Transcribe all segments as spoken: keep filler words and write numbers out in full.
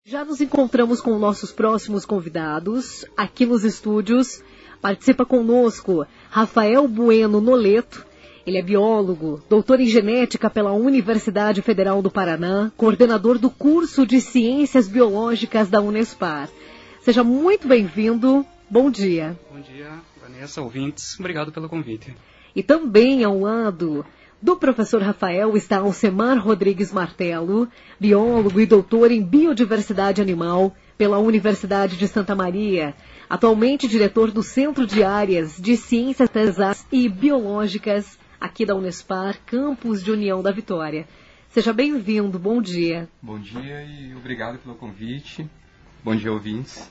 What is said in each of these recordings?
Já nos encontramos com nossos próximos convidados aqui nos estúdios. Participa conosco Rafael Bueno Noleto. Ele é biólogo, doutor em genética pela Universidade Federal do Paraná, coordenador do curso de Ciências Biológicas da Unespar. Seja muito bem-vindo. Bom dia. Bom dia, Vanessa, ouvintes. Obrigado pelo convite. E também ao lado do professor Rafael está Alcemar Rodrigues Martelo, biólogo e doutor em biodiversidade animal pela Universidade de Santa Maria, atualmente diretor do Centro de Áreas de Ciências Exatas e Biológicas aqui da Unespar, campus de União da Vitória. Seja bem-vindo, bom dia. Bom dia e obrigado pelo convite. Bom dia, ouvintes.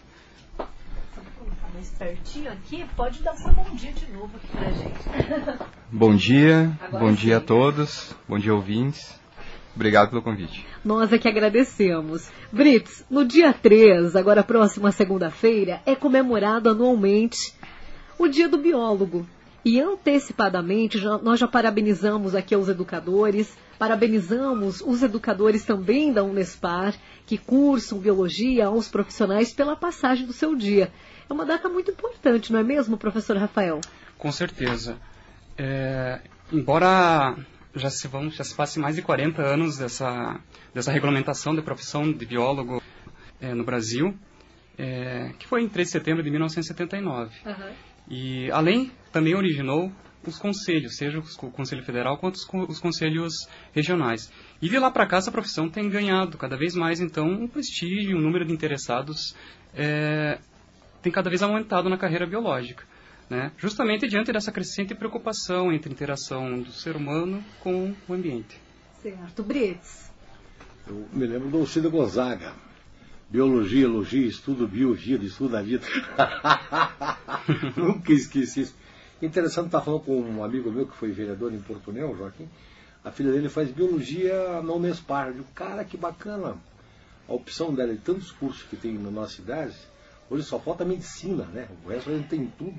Mais pertinho aqui, pode dar seu bom dia de novo aqui pra gente. Bom dia, Agora bom sim. dia a todos, bom dia, ouvintes. Obrigado pelo convite. Nós é que agradecemos. Brits, no dia três, agora próxima segunda-feira, é comemorado anualmente o Dia do Biólogo. E antecipadamente, já, nós já parabenizamos aqui os educadores, parabenizamos os educadores também da Unespar, que cursam biologia aos profissionais pela passagem do seu dia. É uma data muito importante, não é mesmo, professor Rafael? Com certeza. É, embora já se, vão, já se passe mais de quarenta anos dessa, dessa regulamentação da profissão de biólogo é, no Brasil, é, que foi em três de setembro de mil novecentos e setenta e nove. Uhum. E, além, também originou os conselhos, seja o Conselho Federal quanto os, os conselhos regionais. E de lá para cá, essa profissão tem ganhado cada vez mais, então, um prestígio, um número de interessados é, tem cada vez aumentado na carreira biológica, né? Justamente diante dessa crescente preocupação entre a interação do ser humano com o ambiente. Certo. Brits. Eu me lembro do Alcide Gonzaga. Biologia, elogia, estudo biologia, estudo da vida. Nunca esqueci isso. Interessante estar falando com um amigo meu que foi vereador em Porto Neo, Joaquim. A filha dele faz biologia na Unespar. Eu digo, cara, que bacana. A opção dela e tantos cursos que tem na nossa cidade. Hoje só falta medicina, né? O resto a gente tem tudo.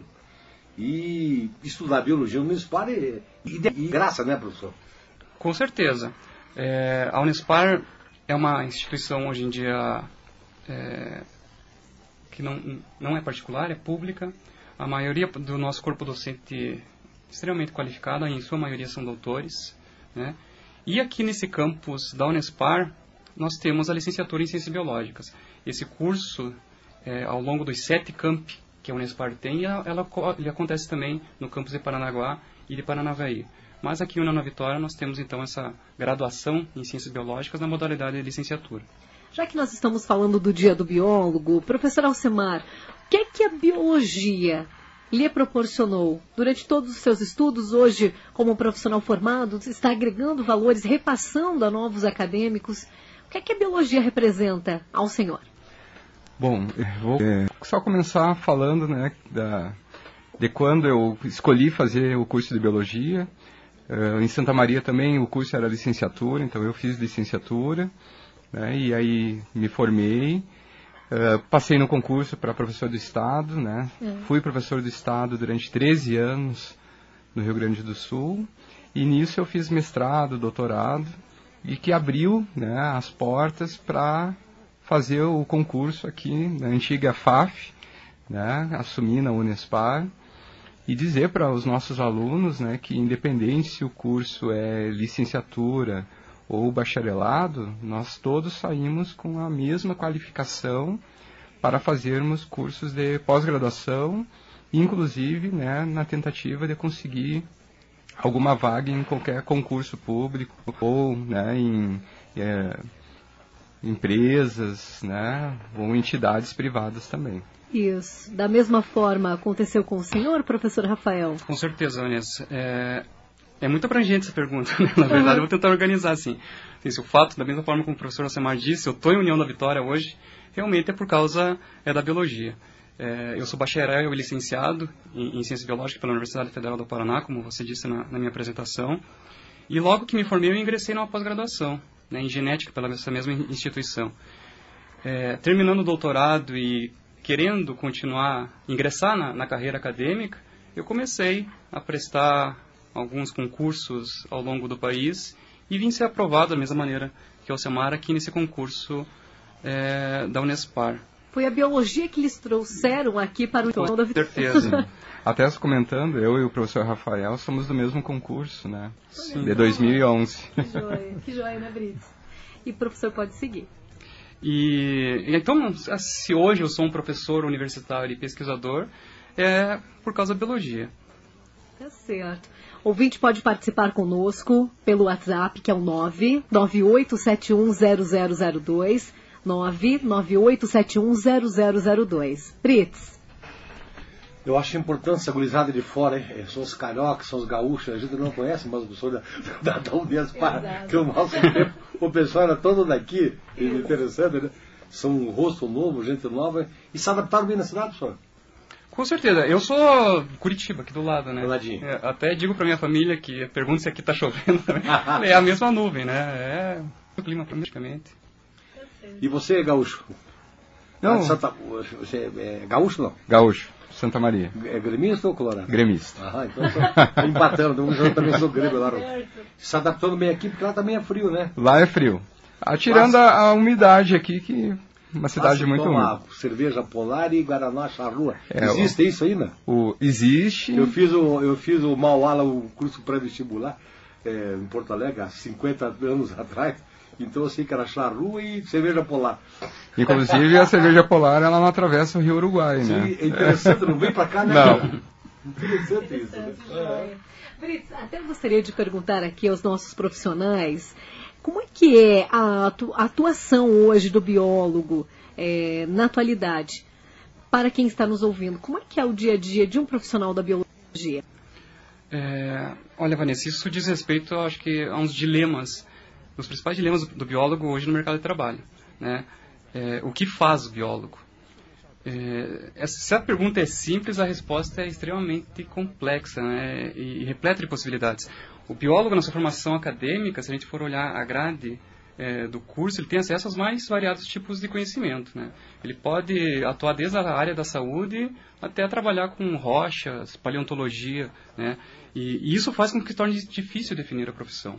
E estudar biologia no Unespar é e, e graça, né, professor? Com certeza. É, a Unespar é uma instituição hoje em dia é, que não, não é particular, é pública. A maioria do nosso corpo docente é extremamente qualificada, em sua maioria são doutores, né? E aqui nesse campus da Unespar, nós temos a licenciatura em Ciências Biológicas. Esse curso, é, ao longo dos sete campi que a Unespar tem, ela, ela, ele acontece também no campus de Paranaguá e de Paranavaí. Mas aqui na Vitória nós temos então essa graduação em Ciências Biológicas na modalidade de licenciatura. Já que nós estamos falando do Dia do Biólogo, professor Alcemar, o que é que a biologia lhe proporcionou? Durante todos os seus estudos, hoje, como profissional formado, está agregando valores, repassando a novos acadêmicos. O que é que a biologia representa ao senhor? Bom, eu vou é, só começar falando, né, da, de quando eu escolhi fazer o curso de biologia. Uh, em Santa Maria também o curso era licenciatura, então eu fiz licenciatura, né, e aí me formei, uh, passei no concurso para professor do Estado, né, é. Fui professor do Estado durante treze anos no Rio Grande do Sul, e nisso eu fiz mestrado, doutorado, e que abriu, né, as portas para fazer o concurso aqui na antiga F A F, né, assumir na Unespar, e dizer para os nossos alunos, né, que independente se o curso é licenciatura ou bacharelado, nós todos saímos com a mesma qualificação para fazermos cursos de pós-graduação, inclusive, né, na tentativa de conseguir alguma vaga em qualquer concurso público ou, né, em é, empresas, né, ou entidades privadas também. Isso. Da mesma forma aconteceu com o senhor, professor Rafael? Com certeza, Vanessa. É, é muito abrangente essa pergunta, né? Na verdade, eu vou tentar organizar assim. Esse, o fato, da mesma forma como o professor Alcemar disse, eu estou em União da Vitória hoje, realmente é por causa é, da biologia. É, eu sou bacharel e licenciado em, em Ciências Biológicas pela Universidade Federal do Paraná, como você disse na, na minha apresentação. E logo que me formei, eu ingressei numa pós-graduação, né, em genética pela essa mesma instituição. É, terminando o doutorado e querendo continuar, ingressar na, na carreira acadêmica, eu comecei a prestar alguns concursos ao longo do país e vim ser aprovado da mesma maneira que o Alcemar aqui nesse concurso é, da Unespar. Foi a biologia que eles trouxeram aqui para o Com da certeza. Até comentando, eu e o professor Rafael somos do mesmo concurso, né? Sim. De dois mil e onze. Que joia, que joia, né, Brits? E o professor pode seguir. E então, se hoje eu sou um professor universitário e pesquisador, é por causa da biologia. Tá certo. O ouvinte pode participar conosco pelo WhatsApp, que é o nove nove oito sete um zero zero zero dois, nove nove oito sete um zero zero zero dois. Brits. Eu acho importante essa gurizada de fora, hein? São os cariocas, são os gaúchos, a gente não conhece, mas o pessoal da, da, da Unespar, que o nosso tempo, o pessoal era todo daqui, é interessante, né? São um rosto novo, gente nova, e se adaptaram bem na cidade, professor? Com certeza. Eu sou Curitiba, aqui do lado, né? Do ladinho. É, até digo pra minha família que pergunta se aqui tá chovendo também. É a mesma nuvem, né? É o clima praticamente. E você, gaúcho? Não. Ah, Santa, você é gaúcho, não? Gaúcho, Santa Maria. É gremista ou colorado? Gremista. Ah, então estou empatando, eu também sou grêmio lá. Se adaptando bem aqui, porque lá também é frio, né? Lá é frio. Ah, tirando a, a umidade aqui, que uma cidade muito úmida. Cerveja Polar e Guaraná Charrua. É, existe o, isso ainda? O, existe. Eu fiz o, eu fiz o Mauá, o curso pré-vestibular, é, em Porto Alegre, há cinquenta anos atrás. Então eu sei que era charrua e cerveja polar. Inclusive a cerveja polar, ela não atravessa o Rio Uruguai, Sim, né? é interessante, não vem pra cá, né? Não. Interessante isso. Né? É. Brits, até gostaria de perguntar aqui aos nossos profissionais, como é que é a atuação hoje do biólogo é, na atualidade? Para quem está nos ouvindo, como é que é o dia a dia de um profissional da biologia? É, olha, Vanessa, isso diz respeito, eu acho que, a uns dilemas, os principais dilemas do, do biólogo hoje no mercado de trabalho, né? É, o que faz o biólogo? É, se a pergunta é simples, a resposta é extremamente complexa, né? e, e repleta de possibilidades. O biólogo, na sua formação acadêmica, se a gente for olhar a grade é, do curso, ele tem acesso aos mais variados tipos de conhecimento, né? Ele pode atuar desde a área da saúde até trabalhar com rochas, paleontologia, né? E, e isso faz com que torne difícil definir a profissão.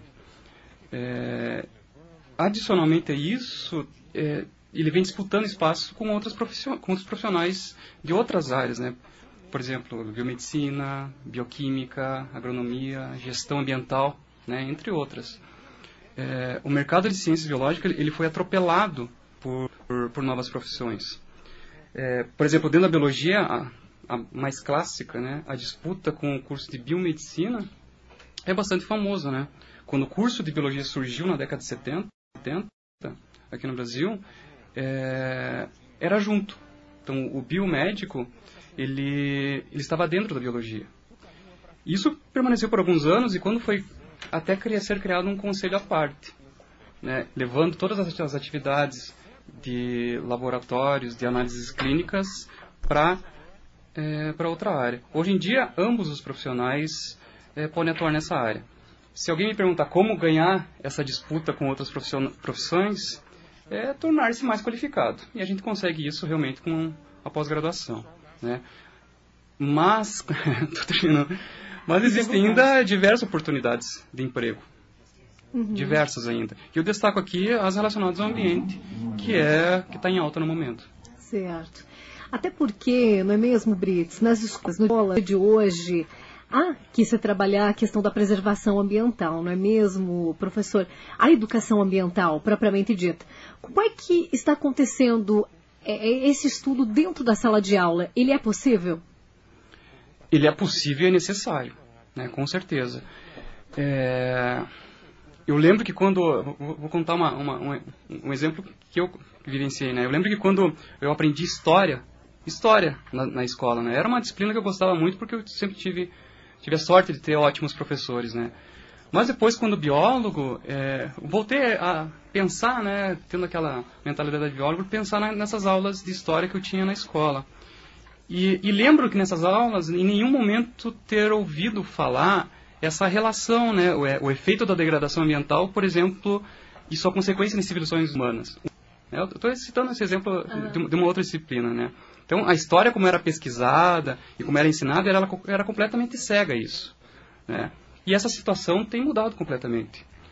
É, adicionalmente a isso, é, ele vem disputando espaço com, outras profission, com outros profissionais de outras áreas, né? Por exemplo, biomedicina, bioquímica, agronomia, gestão ambiental, né? Entre outras. É, o mercado de ciências biológicas ele foi atropelado por, por, por novas profissões. É, por exemplo, dentro da biologia, a, a mais clássica, né? A disputa com o curso de biomedicina é bastante famosa, né? Quando o curso de biologia surgiu na década de setenta, aqui no Brasil, é, era junto. Então, o biomédico, ele, ele estava dentro da biologia. Isso permaneceu por alguns anos e quando foi até ser criado um conselho à parte, né, levando todas as atividades de laboratórios, de análises clínicas para é, para outra área. Hoje em dia, ambos os profissionais é, podem atuar nessa área. Se alguém me perguntar como ganhar essa disputa com outras profissões, é tornar-se mais qualificado. E a gente consegue isso realmente com a pós-graduação, né? Mas, tô terminando, mas existem ainda diversas oportunidades de emprego. Uhum. Diversas ainda. E eu destaco aqui as relacionadas ao ambiente, que é que está em alta no momento. Certo. Até porque, não é mesmo, Brits, nas escolas no escola de hoje, há que se trabalhar a questão da preservação ambiental, não é mesmo, professor? A educação ambiental, propriamente dita. Como é que está acontecendo esse estudo dentro da sala de aula? Ele é possível? Ele é possível e é necessário, né? Com certeza. É... Eu lembro que quando... Vou, vou contar uma, uma, um, um exemplo que eu vivenciei, né? Eu lembro que quando eu aprendi história, história na, na escola, né? Era uma disciplina que eu gostava muito porque eu sempre tive, tive a sorte de ter ótimos professores, né? Mas depois, quando biólogo, é, voltei a pensar, né? Tendo aquela mentalidade de biólogo, pensar na, nessas aulas de história que eu tinha na escola. E, e lembro que nessas aulas, em nenhum momento ter ouvido falar essa relação, né, o, o efeito da degradação ambiental, por exemplo, e sua consequência nas civilizações humanas. Eu estou citando esse exemplo ah. de, de uma outra disciplina, né? Então, a história como era pesquisada e como era ensinada, era, era completamente cega isso, né? E essa situação tem mudado completamente.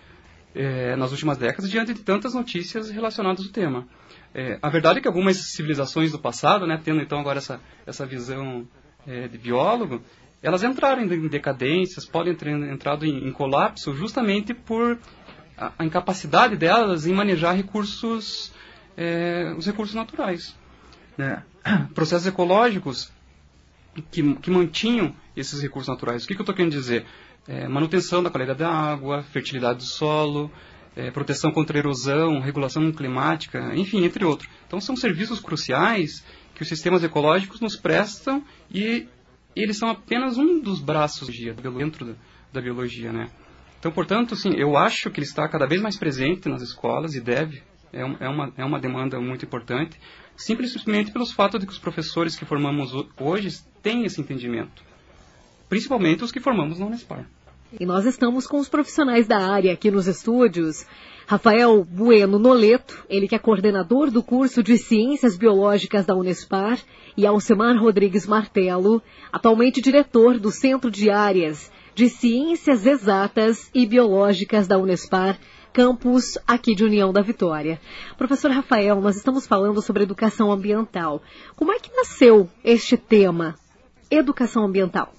é, nas últimas décadas, diante de tantas notícias relacionadas ao tema. É, a verdade é que algumas civilizações do passado, né, tendo então agora essa, essa visão é, de biólogo, elas entraram em decadências, podem ter entrado em, em colapso justamente por a, a incapacidade delas em manejar recursos, é, os recursos naturais. Né? Processos ecológicos que, que mantinham esses recursos naturais. O que, que eu estou querendo dizer? É, manutenção da qualidade da água, fertilidade do solo, é, proteção contra erosão, regulação climática, enfim, entre outros. Então são serviços cruciais que os sistemas ecológicos nos prestam e eles são apenas um dos braços dentro da, da biologia, né? Então, portanto, assim, eu acho que ele está cada vez mais presente nas escolas e deve, é, um, é, uma, é uma demanda muito importante, simplesmente pelos fatos de que os professores que formamos hoje têm esse entendimento, principalmente os que formamos na Unespar. E nós estamos com os profissionais da área aqui nos estúdios. Rafael Bueno Noleto, ele que é coordenador do curso de Ciências Biológicas da Unespar, e Alcemar Rodrigues Martelo, atualmente diretor do Centro de Áreas de Ciências Exatas e Biológicas da Unespar, campus aqui de União da Vitória. Professor Rafael, nós estamos falando sobre educação ambiental. Como é que nasceu este tema, educação ambiental?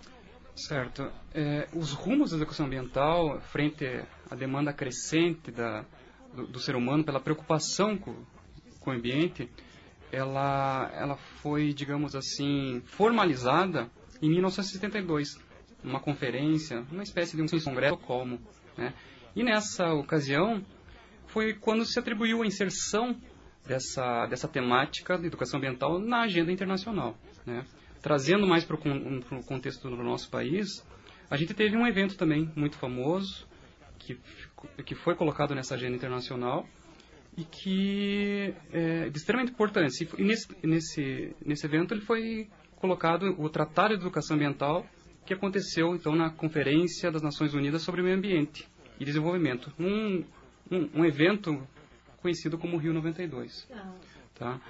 Certo. É, os rumos da educação ambiental, frente à demanda crescente da, do, do ser humano pela preocupação com, com o ambiente, ela, ela foi, digamos assim, formalizada em mil novecentos e setenta e dois, numa conferência, uma espécie de um congresso como, né? E nessa ocasião foi quando se atribuiu a inserção dessa, dessa temática de educação ambiental na agenda internacional, né? Trazendo mais para o contexto do nosso país, a gente teve um evento também muito famoso, que, que foi colocado nessa agenda internacional e que é extremamente importante. E nesse, nesse, nesse evento ele foi colocado o Tratado de Educação Ambiental, que aconteceu então na Conferência das Nações Unidas sobre o Meio Ambiente e Desenvolvimento, um, um, um evento conhecido como Rio noventa e dois. Tá?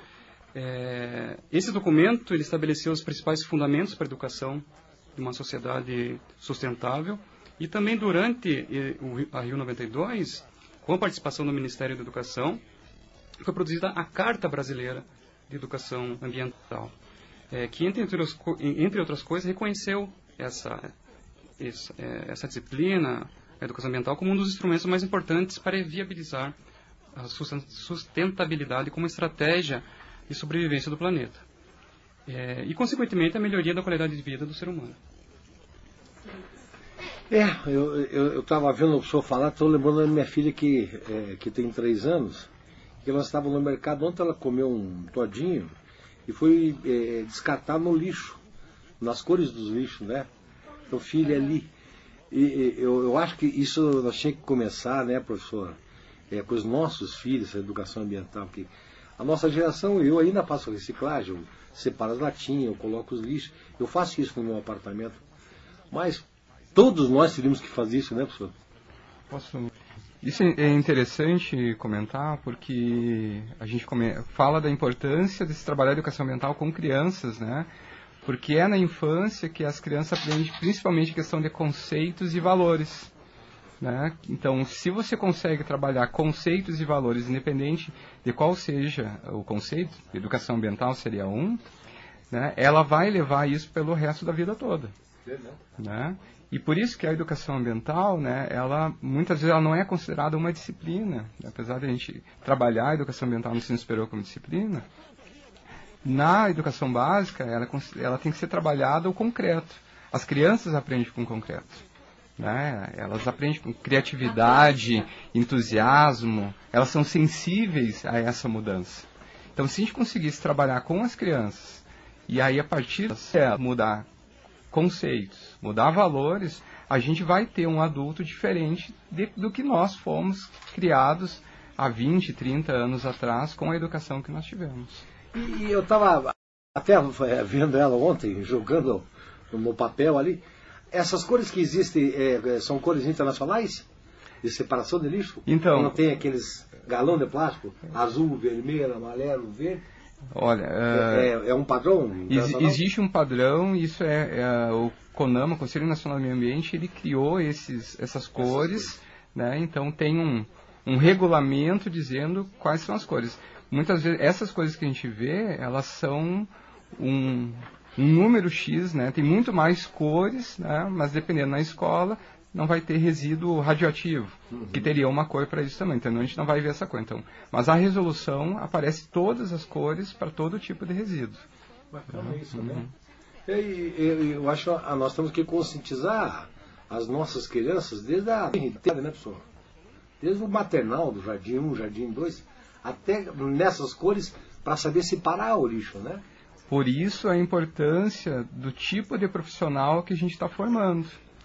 É, esse documento ele estabeleceu os principais fundamentos para a educação de uma sociedade sustentável e também durante o, a Rio noventa e dois, com a participação do Ministério da Educação, foi produzida a Carta Brasileira de Educação Ambiental, é, que entre outras, entre outras coisas reconheceu essa, essa, essa disciplina, a educação ambiental, como um dos instrumentos mais importantes para viabilizar a sustentabilidade como estratégia de sobrevivência do planeta. É, e, consequentemente, a melhoria da qualidade de vida do ser humano. É, eu estava vendo o senhor falar, estou lembrando da minha filha que, é, que tem três anos, que ela estava no mercado, ontem ela comeu um todinho e foi é, descartar no lixo, nas cores dos lixos, né? Então, filha ali. E, e eu, eu acho que isso nós tínhamos que começar, né, professora, é, com os nossos filhos, a educação ambiental, porque a nossa geração, eu ainda faço reciclagem, eu separo as latinhas, eu coloco os lixos, eu faço isso no meu apartamento, mas todos nós teríamos que fazer isso, né, professor? Posso... Isso é interessante comentar, porque a gente come... fala da importância de se trabalhar a educação ambiental com crianças, né? Porque é na infância que as crianças aprendem principalmente a questão de conceitos e valores, né? Então, se você consegue trabalhar conceitos e valores, independente de qual seja o conceito, educação ambiental seria um, né? Ela vai levar isso pelo resto da vida toda, né? E por isso que a educação ambiental, né, ela, muitas vezes ela não é considerada uma disciplina, apesar de a gente trabalhar a educação ambiental no ensino superior como disciplina. Na educação básica, ela, ela tem que ser trabalhada o concreto. As crianças aprendem com o concreto, né? Elas aprendem com criatividade, entusiasmo, elas são sensíveis a essa mudança. Então, se a gente conseguisse trabalhar com as crianças, e aí a partir de mudar conceitos, mudar valores, a gente vai ter um adulto diferente de, do que nós fomos criados há vinte, trinta anos atrás com a educação que nós tivemos. E eu estava até vendo ela ontem, jogando no papel ali. Essas cores que existem é, são cores internacionais? De separação de lixo? Então, não tem aqueles galão de plástico, azul, vermelho, amarelo, verde? Olha, é, é, é um padrão? Ex existe um padrão, isso é, é o CONAMA, Conselho Nacional do Meio Ambiente, ele criou esses, essas cores, né? Então tem um, um regulamento dizendo quais são as cores. Muitas vezes essas coisas que a gente vê, elas são um, um número X, né? Tem muito mais cores, né? Mas dependendo da escola, não vai ter resíduo radioativo, uhum. que teria uma cor para isso também, então a gente não vai ver essa cor. Então, mas a resolução aparece todas as cores para todo tipo de resíduo. Bacana uhum. isso, né? Eu, eu, eu acho que nós temos que conscientizar as nossas crianças desde a né, pessoal? Desde o maternal, do jardim um, jardim dois, até nessas cores, para saber separar o lixo, né? Por isso a importância do tipo de profissional que a gente está formando.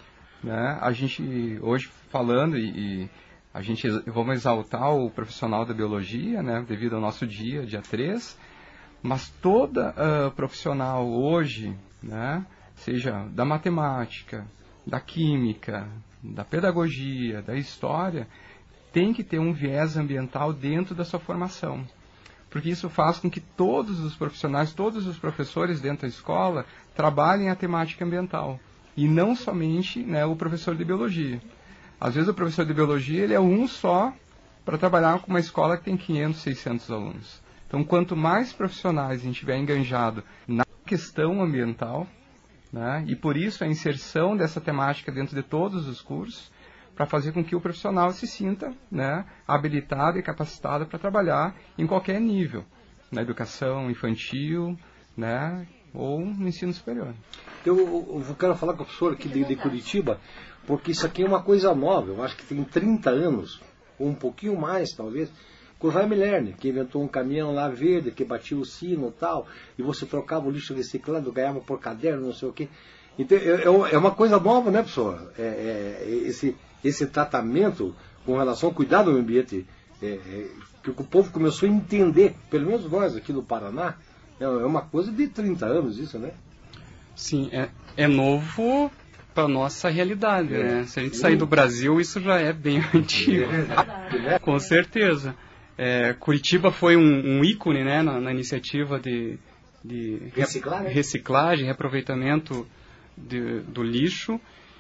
Né? A gente, hoje falando, e, e a gente vamos exaltar o profissional da biologia, né? Devido ao nosso dia, dia três, mas toda uh, profissional hoje, né? Seja da matemática, da química, da pedagogia, da história, tem que ter um viés ambiental dentro da sua formação. Porque isso faz com que todos os profissionais, todos os professores dentro da escola trabalhem a temática ambiental. E não somente, né, o professor de biologia. Às vezes o professor de biologia ele é um só para trabalhar com uma escola que tem quinhentos, seiscentos alunos. Então, quanto mais profissionais a gente tiver enganjado na questão ambiental, né, e por isso a inserção dessa temática dentro de todos os cursos, para fazer com que o profissional se sinta, né, habilitado e capacitado para trabalhar em qualquer nível, na educação infantil, né, ou no ensino superior. Eu, eu quero falar com a professora aqui de, de Curitiba, porque isso aqui é uma coisa nova. Eu acho que tem trinta anos, ou um pouquinho mais talvez, com o Jaime Lerner, que inventou um caminhão lá verde, que batia o sino e tal, e você trocava o lixo reciclado, ganhava por caderno, não sei o quê. Então, é, é uma coisa nova, né, professor? É, é, esse, esse tratamento com relação ao cuidado do ambiente, é, é, que o povo começou a entender, pelo menos nós aqui no Paraná, é uma coisa de trinta anos isso, né? Sim, é, é novo para nossa realidade, é. né? Se a gente sair do Brasil, isso já é bem antigo. É. Com certeza. É, Curitiba foi um, um ícone, né, na, na iniciativa de, de reciclagem, reciclagem reaproveitamento de, do lixo.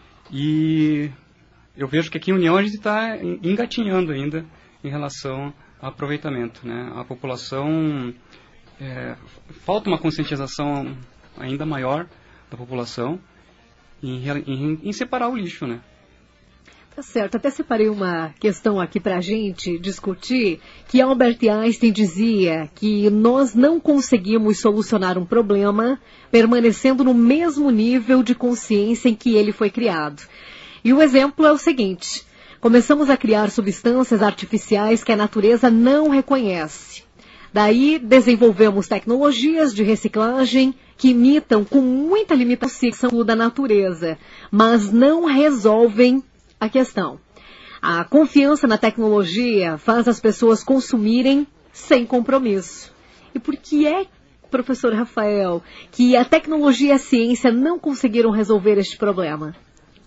E eu vejo que aqui em União a gente está engatinhando ainda em relação ao aproveitamento, né? A população... É, falta uma conscientização ainda maior da população em, em, em separar o lixo, né? Tá certo. Até separei uma questão aqui para a gente discutir, que Albert Einstein dizia que nós não conseguimos solucionar um problema permanecendo no mesmo nível de consciência em que ele foi criado. E o exemplo é o seguinte: começamos a criar substâncias artificiais que a natureza não reconhece. Daí desenvolvemos tecnologias de reciclagem que imitam com muita limitação da natureza, mas não resolvem a questão. A confiança na tecnologia faz as pessoas consumirem sem compromisso. E por que é, professor Rafael, que a tecnologia e a ciência não conseguiram resolver este problema?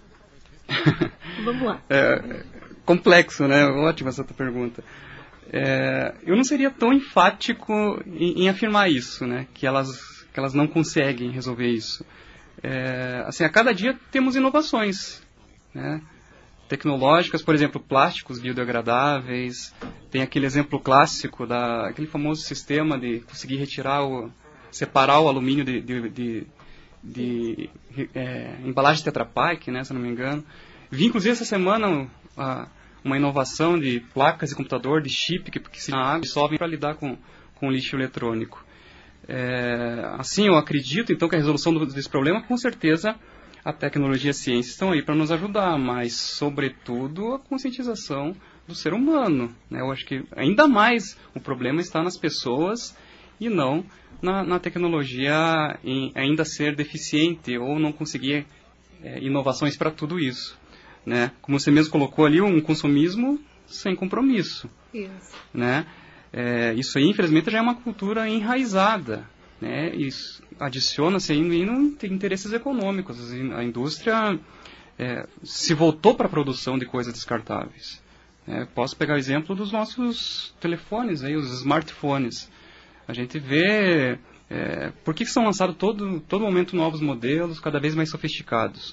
Vamos lá. É complexo, né? Ótima essa tua pergunta. É, eu não seria tão enfático em, em afirmar isso, né? Que elas, que elas não conseguem resolver isso. É, assim, a cada dia temos inovações, né? Tecnológicas, por exemplo, plásticos biodegradáveis. Tem aquele exemplo clássico da aquele famoso sistema de conseguir retirar o, separar o alumínio de, de, de, de é, embalagem Tetra Pak, né? Se não me engano. Vi inclusive essa semana a, uma inovação de placas de computador, de chip, que, que se na água dissolvem para lidar com, com lixo eletrônico. É, assim, eu acredito, então, que a resolução do, desse problema, com certeza, a tecnologia e a ciência estão aí para nos ajudar, mas, sobretudo, a conscientização do ser humano, né? Eu acho que, ainda mais, o problema está nas pessoas e não na, na tecnologia em ainda ser deficiente ou não conseguir é, inovações para tudo isso. Né? Como você mesmo colocou ali, um consumismo sem compromisso. Isso. Né? É, isso aí, infelizmente, já é uma cultura enraizada. Né? Isso adiciona-se ainda interesses econômicos. A indústria é, se voltou para a produção de coisas descartáveis. É, posso pegar o exemplo dos nossos telefones, aí, os smartphones. A gente vê é, por que são lançados todo, todo momento novos modelos, cada vez mais sofisticados.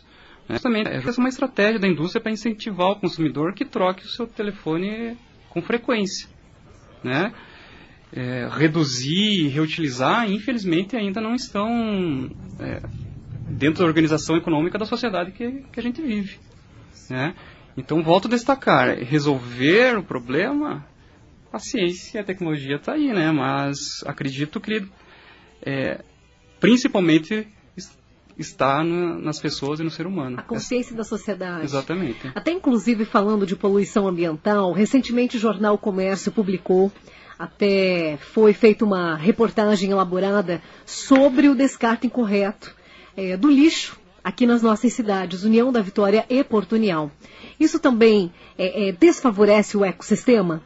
Né? Também é uma estratégia da indústria para incentivar o consumidor que troque o seu telefone com frequência. Né? É, reduzir e reutilizar, infelizmente, ainda não estão é, dentro da organização econômica da sociedade que, que a gente vive. Né? Então, volto a destacar, resolver o problema, a ciência e a tecnologia está aí, né? Mas acredito que é, principalmente está no, nas pessoas e no ser humano. A consciência é, da sociedade. Exatamente. Até inclusive falando de poluição ambiental, recentemente o jornal Comércio publicou, até foi feita uma reportagem elaborada sobre o descarte incorreto é, do lixo aqui nas nossas cidades, União da Vitória e Porto União. Isso também é, é, desfavorece o ecossistema?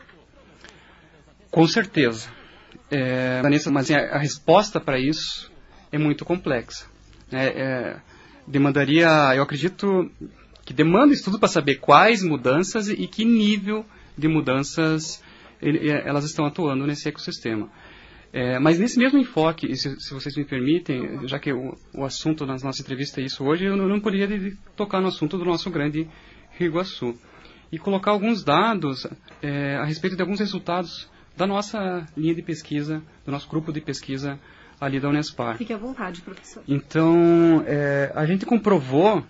Com certeza. É, Vanessa, mas a, a resposta para isso é muito complexa. É, é, demandaria, eu acredito que demanda estudo para saber quais mudanças e que nível de mudanças ele, elas estão atuando nesse ecossistema. É, mas nesse mesmo enfoque, se, se vocês me permitem, já que o, o assunto da nossa entrevista é isso hoje, eu não, não poderia tocar no assunto do nosso grande Rio Iguaçu e colocar alguns dados é, a respeito de alguns resultados da nossa linha de pesquisa, do nosso grupo de pesquisa ali da Unespar. Fique à vontade, professor. Então, é, a gente comprovou,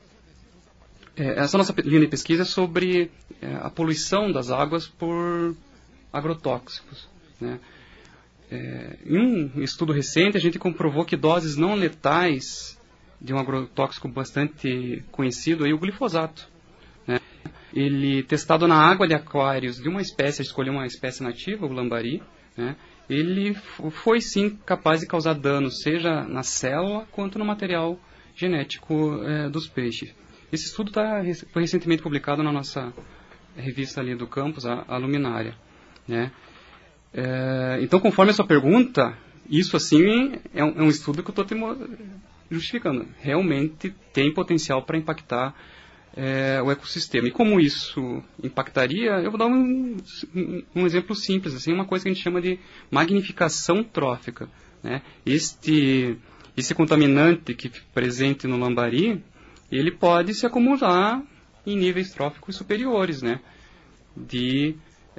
é, essa nossa linha de pesquisa é sobre é, a poluição das águas por agrotóxicos. Né? É, em um estudo recente, a gente comprovou que doses não letais de um agrotóxico bastante conhecido, aí, o glifosato, né? Ele, testado na água de aquários de uma espécie, a gente escolheu uma espécie nativa, o lambari, né? Ele foi sim capaz de causar danos, seja na célula quanto no material genético é, dos peixes. Esse estudo tá, foi recentemente publicado na nossa revista ali do campus, a, a Luminária. Né? É, então, conforme a sua pergunta, isso assim é um, é um estudo que eu estou justificando. Realmente tem potencial para impactar É, o ecossistema. E como isso impactaria, eu vou dar um, um exemplo simples, assim, uma coisa que a gente chama de magnificação trófica. Né? Este, esse contaminante que presente no lambari, ele pode se acumular em níveis tróficos superiores, né? de,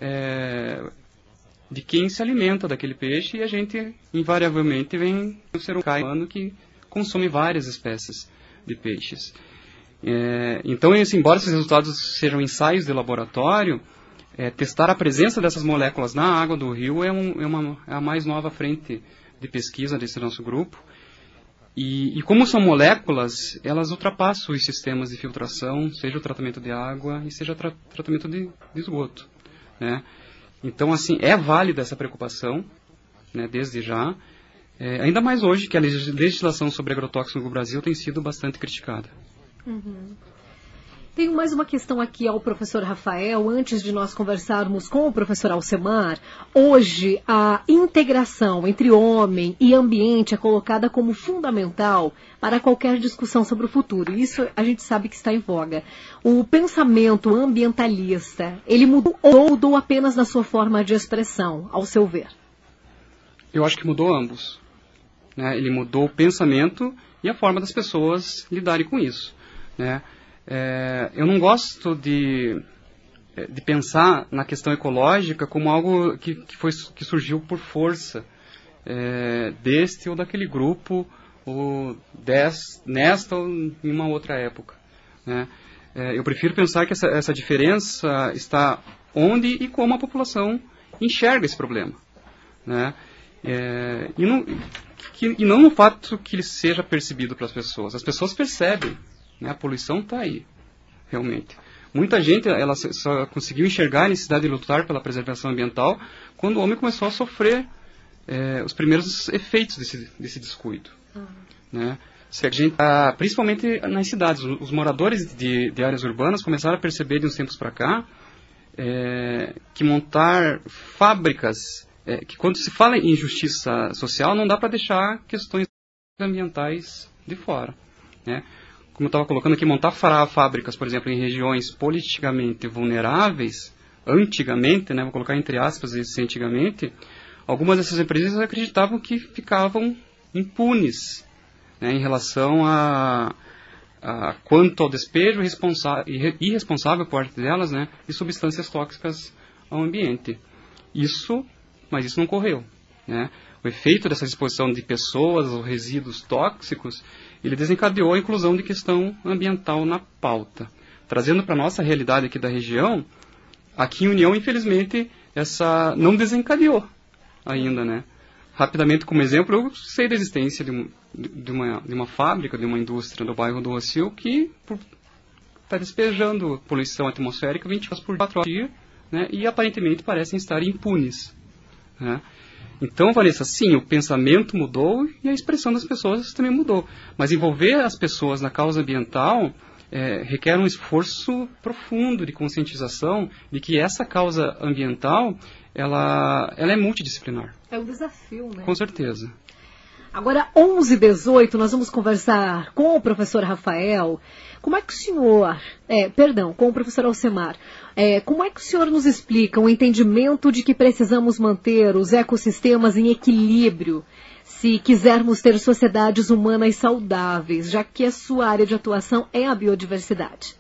é, de quem se alimenta daquele peixe, e a gente invariavelmente vem um ser humano que consome várias espécies de peixes. É, então, assim, embora esses resultados sejam ensaios de laboratório, é, testar a presença dessas moléculas na água do rio é, um, é, uma, é a mais nova frente de pesquisa desse nosso grupo. E, e como são moléculas, elas ultrapassam os sistemas de filtração, seja o tratamento de água e seja o tra tratamento de, de esgoto. Né? Então, assim, é válida essa preocupação, né, desde já, é, ainda mais hoje que a legislação sobre agrotóxicos no Brasil tem sido bastante criticada. Uhum. Tenho mais uma questão aqui ao professor Rafael, antes de nós conversarmos com o professor Alcemar. Hoje, a integração entre homem e ambiente é colocada como fundamental para qualquer discussão sobre o futuro. Isso a gente sabe que está em voga. O pensamento ambientalista, ele mudou ou mudou apenas na sua forma de expressão, ao seu ver? Eu acho que mudou ambos. Né? Ele mudou o pensamento e a forma das pessoas lidarem com isso. Né? É, eu não gosto de, de pensar na questão ecológica como algo que, que, foi, que surgiu por força é, deste ou daquele grupo, ou des, nesta ou em uma outra época. Né? É, eu prefiro pensar que essa, essa diferença está onde e como a população enxerga esse problema. Né? É, e, não, que, e não no fato que ele seja percebido pelas pessoas. As pessoas percebem. A poluição está aí, realmente. Muita gente ela só conseguiu enxergar a necessidade de lutar pela preservação ambiental quando o homem começou a sofrer é, os primeiros efeitos desse, desse descuido. Uhum. Né? Se a gente, ah, principalmente nas cidades, os moradores de, de áreas urbanas começaram a perceber de uns tempos para cá é, que montar fábricas, é, que quando se fala em justiça social, não dá para deixar questões ambientais de fora. Né? Como eu estava colocando aqui, montar fábricas, por exemplo, em regiões politicamente vulneráveis, antigamente, né, vou colocar entre aspas esse antigamente, algumas dessas empresas acreditavam que ficavam impunes, né, em relação a, ah, quanto ao despejo responsa- irresponsável por parte delas, né, de substâncias tóxicas ao ambiente. Isso, mas isso não ocorreu, né? O efeito dessa exposição de pessoas aos resíduos tóxicos, ele desencadeou a inclusão de questão ambiental na pauta. Trazendo para a nossa realidade aqui da região, aqui em União, infelizmente, essa não desencadeou ainda, né? Rapidamente, como exemplo, eu sei da existência de, um, de, uma, de uma fábrica, de uma indústria do bairro do Rocio que está despejando poluição atmosférica vinte e quatro horas por dia, né? E aparentemente parecem estar impunes, né? Então, Vanessa, sim, o pensamento mudou e a expressão das pessoas também mudou. Mas envolver as pessoas na causa ambiental é, requer um esforço profundo de conscientização de que essa causa ambiental, ela, ela é multidisciplinar. É um desafio, né? Com certeza. Agora, onze e dezoito, nós vamos conversar com o professor Rafael. Como é que o senhor, é, perdão, com o professor Alcemar, é, como é que o senhor nos explica o entendimento de que precisamos manter os ecossistemas em equilíbrio se quisermos ter sociedades humanas saudáveis, já que a sua área de atuação é a biodiversidade?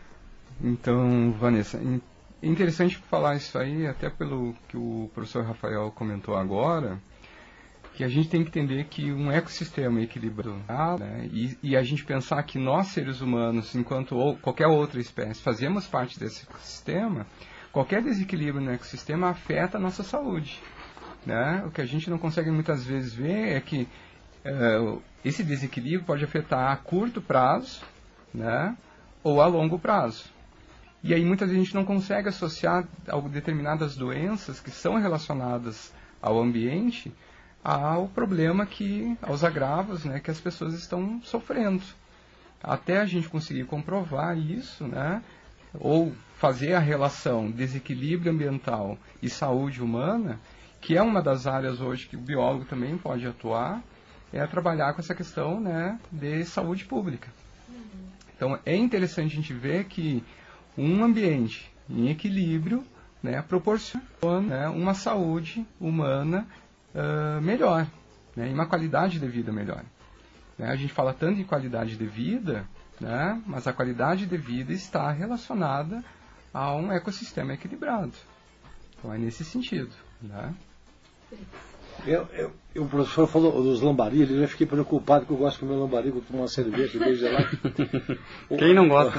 Então, Vanessa, é interessante falar isso aí, até pelo que o professor Rafael comentou agora, que a gente tem que entender que um ecossistema equilibrado, né, e, e a gente pensar que nós, seres humanos, enquanto ou, qualquer outra espécie, fazemos parte desse ecossistema, qualquer desequilíbrio no ecossistema afeta a nossa saúde, né? O que a gente não consegue muitas vezes ver é que uh, esse desequilíbrio pode afetar a curto prazo, né, ou a longo prazo. E aí muitas vezes a gente não consegue associar a determinadas doenças que são relacionadas ao ambiente ao problema que, aos agravos, né, que as pessoas estão sofrendo. Até a gente conseguir comprovar isso, né, ou fazer a relação desequilíbrio ambiental e saúde humana, que é uma das áreas hoje que o biólogo também pode atuar, é trabalhar com essa questão, né, de saúde pública. Então é interessante a gente ver que um ambiente em equilíbrio, né, proporciona, né, uma saúde humana Uh, melhor, né, e uma qualidade de vida melhor. Né, a gente fala tanto em qualidade de vida, né, mas a qualidade de vida está relacionada a um ecossistema equilibrado. Então é nesse sentido. Né? Eu, eu, o professor falou dos lambari, eu já fiquei preocupado que eu gosto de comer lambari, vou tomar uma cerveja, desde lá. Quem não gosta?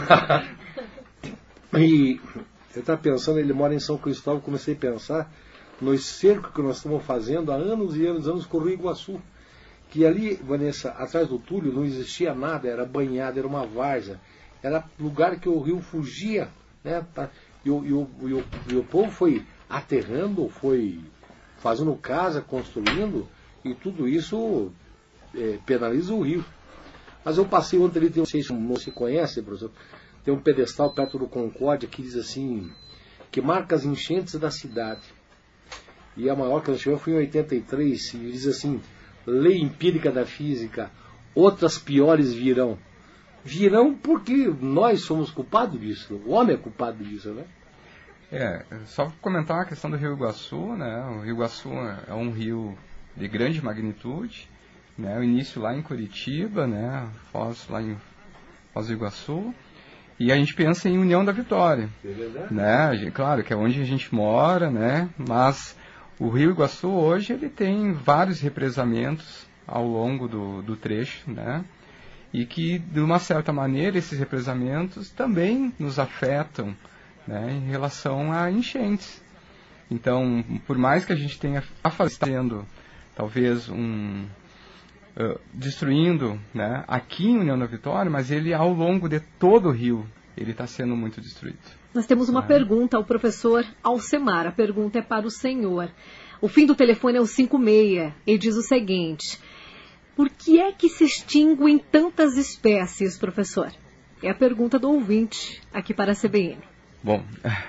E eu estava pensando, ele mora em São Cristóvão, comecei a pensar nos cercos que nós estamos fazendo há anos e anos, anos com o Rio Iguaçu. Que ali, Vanessa, atrás do túnel não existia nada, era banhado, era uma várzea, era lugar que o rio fugia, né? E o, e o, e o, e o povo foi aterrando, foi fazendo casa, construindo, e tudo isso é, penaliza o rio. Mas eu passei ontem ali, tem, não sei se você conhece, professor, tem um pedestal perto do Concórdia que diz assim, que marca as enchentes da cidade. E a maior que nós tivemos foi em oitenta e três, e diz assim, lei empírica da física, outras piores virão. Virão porque nós somos culpados disso, o homem é culpado disso, né? É, só comentar a questão do Rio Iguaçu, né? O Rio Iguaçu é um rio de grande magnitude, né? O início lá em Curitiba, né? Foz lá em Foz do Iguaçu. E a gente pensa em União da Vitória, É verdade? né? Claro que é onde a gente mora, né? Mas o Rio Iguaçu hoje ele tem vários represamentos ao longo do, do trecho, né? E que, de uma certa maneira, esses represamentos também nos afetam, né, em relação a enchentes. Então, por mais que a gente tenha afastando, talvez, um, uh, destruindo, né, aqui em União da Vitória, mas ele, ao longo de todo o rio, ele está sendo muito destruído. Nós temos uma é. pergunta ao professor Alcemar. A pergunta é para o senhor. O fim do telefone é o cinco seis e diz o seguinte: por que é que se extinguem tantas espécies, professor? É a pergunta do ouvinte aqui para a C B N. Bom,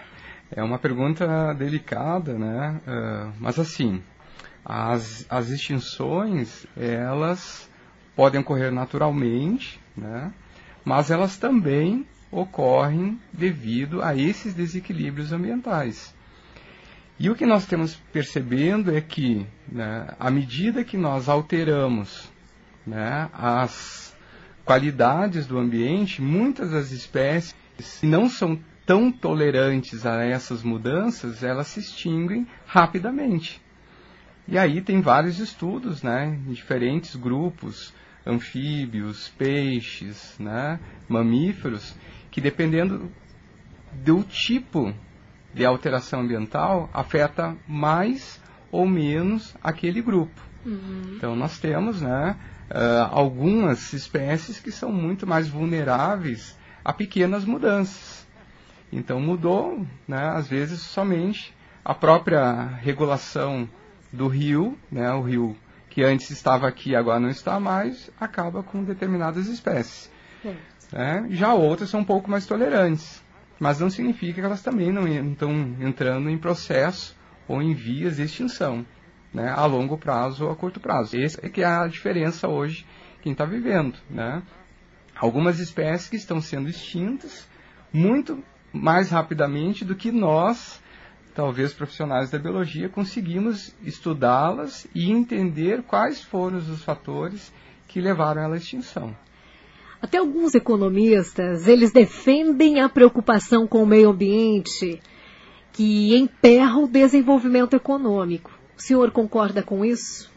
é uma pergunta delicada, né? Uh, mas assim, as, as extinções, elas podem ocorrer naturalmente, né? Mas elas também ocorrem devido a esses desequilíbrios ambientais. E o que nós temos percebendo é que, né, à medida que nós alteramos, né, as qualidades do ambiente, muitas das espécies que não são tão tolerantes a essas mudanças, elas se extinguem rapidamente. E aí tem vários estudos, né, em diferentes grupos, anfíbios, peixes, né, mamíferos, que dependendo do tipo de alteração ambiental, afeta mais ou menos aquele grupo. Uhum. Então nós temos, né, uh, algumas espécies que são muito mais vulneráveis a pequenas mudanças. Então mudou, né, às vezes somente a própria regulação do rio, né, o rio que antes estava aqui agora não está mais, acaba com determinadas espécies. Né? Já outras são um pouco mais tolerantes, mas não significa que elas também não estão entrando em processo ou em vias de extinção, né, a longo prazo ou a curto prazo. Essa é que é a diferença hoje que a gente está vivendo. Né? Algumas espécies que estão sendo extintas muito mais rapidamente do que nós, talvez profissionais da biologia, conseguimos estudá-las e entender quais foram os fatores que levaram ela à extinção. Até alguns economistas, eles defendem a preocupação com o meio ambiente que emperra o desenvolvimento econômico. O senhor concorda com isso?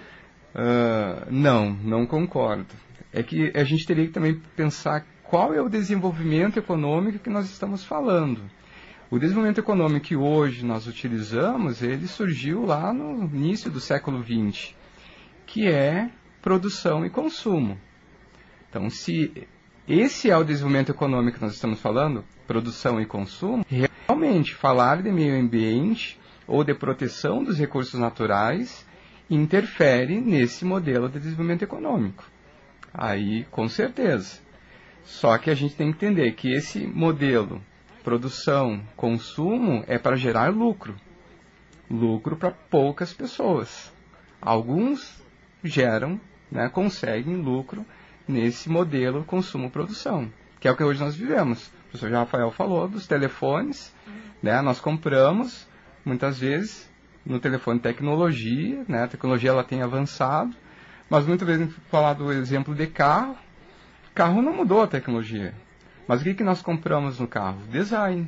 Uh, não, não concordo. É que a gente teria que também pensar qual é o desenvolvimento econômico que nós estamos falando. O desenvolvimento econômico que hoje nós utilizamos, ele surgiu lá no início do século vinte, que é produção e consumo. Então, se esse é o desenvolvimento econômico que nós estamos falando, produção e consumo, realmente falar de meio ambiente ou de proteção dos recursos naturais interfere nesse modelo de desenvolvimento econômico. Aí, com certeza. Só que a gente tem que entender que esse modelo produção, consumo, é para gerar lucro. Lucro para poucas pessoas. Alguns geram, né, conseguem lucro nesse modelo consumo-produção, que é o que hoje nós vivemos. O professor Rafael falou dos telefones, né, nós compramos, muitas vezes, no telefone tecnologia, né, a tecnologia ela tem avançado, mas muitas vezes, falar do exemplo de carro, carro não mudou a tecnologia. Mas o que, que nós compramos no carro? Design,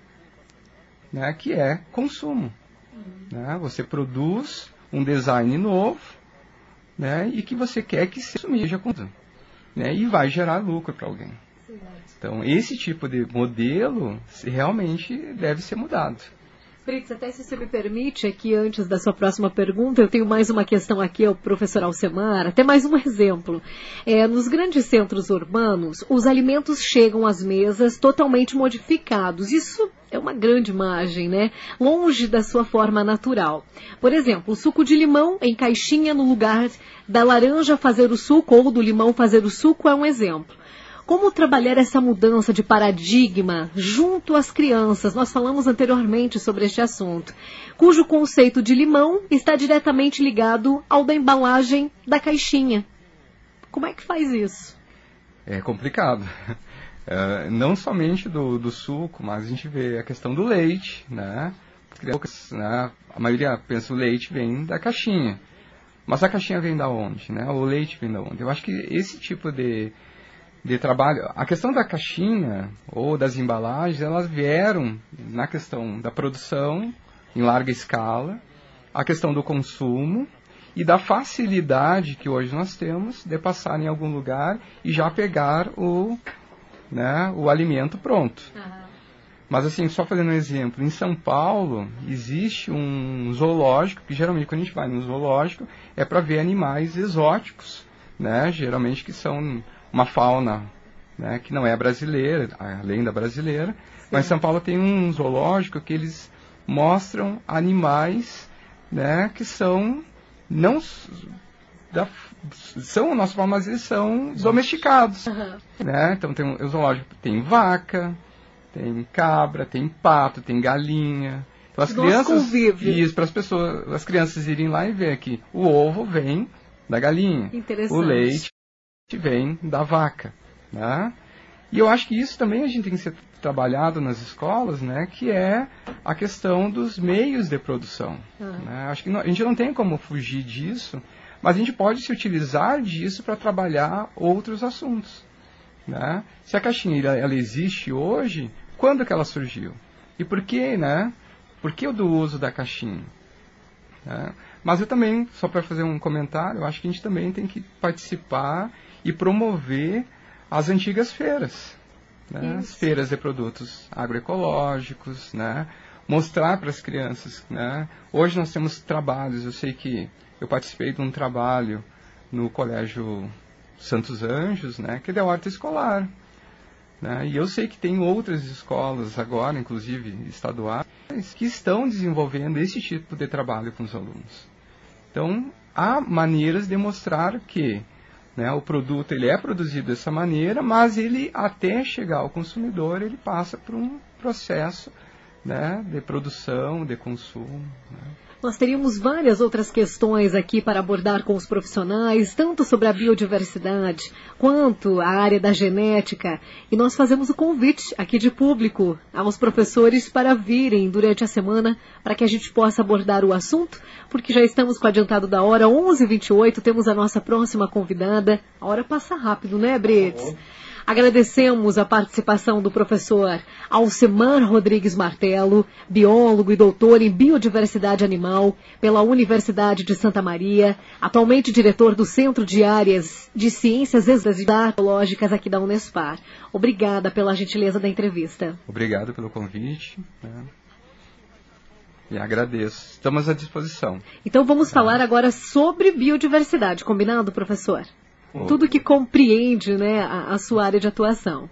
né, que é consumo. Uhum. Né? Você produz um design novo, né, e que você quer que seja consumido, né, e vai gerar lucro para alguém. Então, esse tipo de modelo realmente deve ser mudado. Fritz, até se você me permite, aqui antes da sua próxima pergunta, eu tenho mais uma questão aqui ao professor Alcemar, até mais um exemplo. É, nos grandes centros urbanos, os alimentos chegam às mesas totalmente modificados. Isso é uma grande imagem, né? Longe da sua forma natural. Por exemplo, o suco de limão em caixinha no lugar da laranja fazer o suco ou do limão fazer o suco é um exemplo. Como trabalhar essa mudança de paradigma junto às crianças? Nós falamos anteriormente sobre este assunto, cujo conceito de limão está diretamente ligado ao da embalagem da caixinha. Como é que faz isso? É complicado. É, não somente do, do suco, mas a gente vê a questão do leite, né? né? A maioria pensa que o leite vem da caixinha. Mas a caixinha vem da onde, né? O leite vem da onde? Eu acho que esse tipo de... de trabalho, a questão da caixinha ou das embalagens, elas vieram na questão da produção em larga escala, a questão do consumo e da facilidade que hoje nós temos de passar em algum lugar e já pegar o, né, o alimento pronto. Uhum. Mas assim, só fazendo um exemplo, em São Paulo existe um zoológico, que geralmente quando a gente vai no zoológico é para ver animais exóticos, né, geralmente que são uma fauna, né, que não é brasileira, além da brasileira. Sim. Mas São Paulo tem um zoológico que eles mostram animais, né, que são não da, são nossa forma, mas eles são domesticados. Uhum. Né? Então tem um, o zoológico tem vaca, tem cabra, tem pato, tem galinha. Então as Nosso crianças convívio. Isso, para as pessoas, as crianças irem lá e ver que o ovo vem da galinha, o leite vem da vaca, né? E eu acho que isso também a gente tem que ser trabalhado nas escolas, né? Que é a questão dos meios de produção. Ah. Né? Acho que não, a gente não tem como fugir disso, mas a gente pode se utilizar disso para trabalhar outros assuntos, né? Se a caixinha ela, ela existe hoje, quando que ela surgiu? E por que, né? Por que o do uso da caixinha? Né? Mas eu também, só para fazer um comentário, eu acho que a gente também tem que participar e promover as antigas feiras, né? As feiras de produtos agroecológicos, né? Mostrar para as crianças, né? Hoje nós temos trabalhos, eu sei que eu participei de um trabalho no Colégio Santos Anjos, né? Que é da horta escolar, né? E eu sei que tem outras escolas agora, inclusive estaduais, que estão desenvolvendo esse tipo de trabalho com os alunos. Então, há maneiras de mostrar que, né, o produto ele é produzido dessa maneira, mas ele, até chegar ao consumidor, ele passa por um processo, né, de produção, de consumo, né. Nós teríamos várias outras questões aqui para abordar com os profissionais, tanto sobre a biodiversidade quanto a área da genética. E nós fazemos o convite aqui de público aos professores para virem durante a semana para que a gente possa abordar o assunto, porque já estamos com o adiantado da hora, onze e vinte e oito, temos a nossa próxima convidada. A hora passa rápido, né, Brits? Agradecemos a participação do professor Alcemar Rodrigues Martelo, biólogo e doutor em biodiversidade animal pela Universidade de Santa Maria, atualmente diretor do Centro de Áreas de Ciências Ecológicas aqui da Unespar. Obrigada pela gentileza da entrevista. Obrigado pelo convite, né? E agradeço. Estamos à disposição. Então vamos falar agora sobre biodiversidade, combinado, professor? Tudo que compreende, né, a, a sua área de atuação.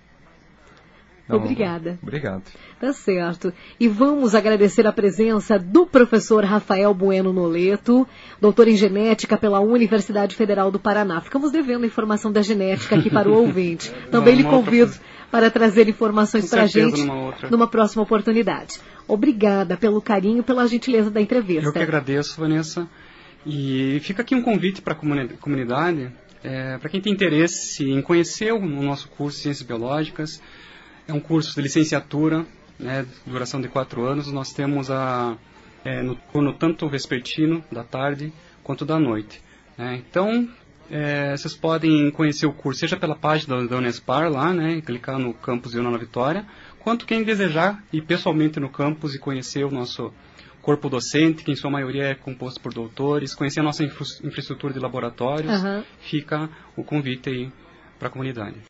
Não, Obrigada. Obrigado. Tá certo. E vamos agradecer a presença do professor Rafael Bueno Noleto, doutor em genética pela Universidade Federal do Paraná. Ficamos devendo a informação da genética aqui para o ouvinte. Também lhe convido outra... para trazer informações para a gente numa, outra. numa próxima oportunidade. Obrigada pelo carinho, pela gentileza da entrevista. Eu que agradeço, Vanessa. E fica aqui um convite para a comunidade, é, para quem tem interesse em conhecer o nosso curso de Ciências Biológicas. É um curso de licenciatura, né, duração de quatro anos. Nós temos a, é, no turno tanto vespertino, da tarde, quanto da noite. Né. Então, é, vocês podem conhecer o curso, seja pela página da, da Unespar, lá, né, clicar no campus de Una Vitória, quanto quem desejar ir pessoalmente no campus e conhecer o nosso corpo docente, que em sua maioria é composto por doutores, conhecer a nossa infra infraestrutura de laboratórios, uhum. Fica o convite aí para a comunidade.